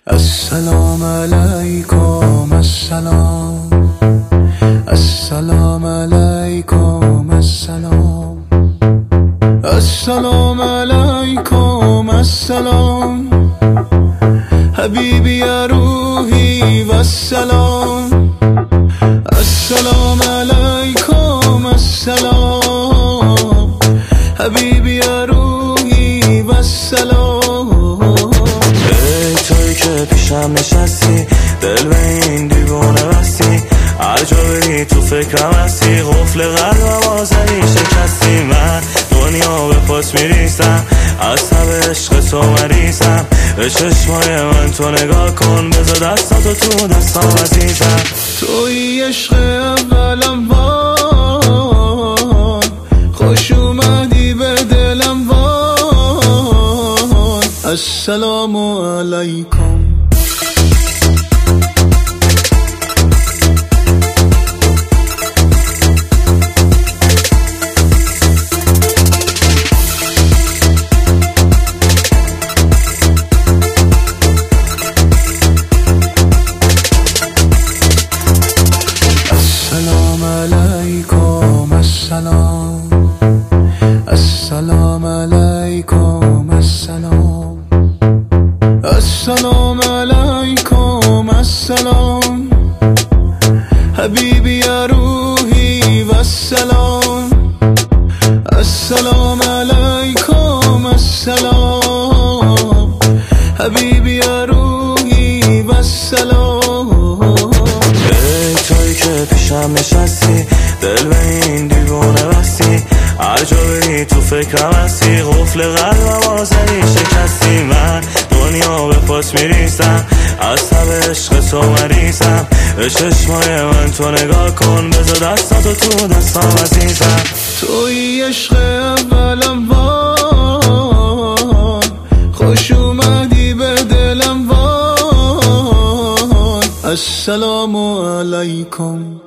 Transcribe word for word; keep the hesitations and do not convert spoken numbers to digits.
السلام علیکم السلام السلام علیکم السلام السلام علیکم السلام حبیبی یا روحی و السلام السلام علیکم السلام حبیبی یا روحی و السلام. ای توی که پیشم نشستی، دل به این دیوونه بستی، هر جا بری تو فکرم هستی، قفل قلبم آزدی شکستی. من دنیا به پاس میریسم، از تب عشق تو مریضم، به چشمای من تو نگاه کن، بذار دستاتو تو دستام عزیزم. توی عشق اولم وای، خوش اومدی به دلم وای. السلام علیکم. السلام علیکم السلام السلام علیکم السلام السلام علیکم السلام حبیبی یا روحی و السلام السلام علیکم السلام حبیبی یا روحی و السلام. ای توی که پیشم نشستی، دل به این دیوونه بستی، هر جا بری تو فکرم هستی، قفل قلبم آزدی شکستی. من دنیا به پاس میریسم، از تب عشق تو مریضم، به چشمای من تو نگاه کن، بذار دستاتو تو دستام عزیزم. توی عشق اولم وای، خوش اومدی به دلم وای. السلام علیکم.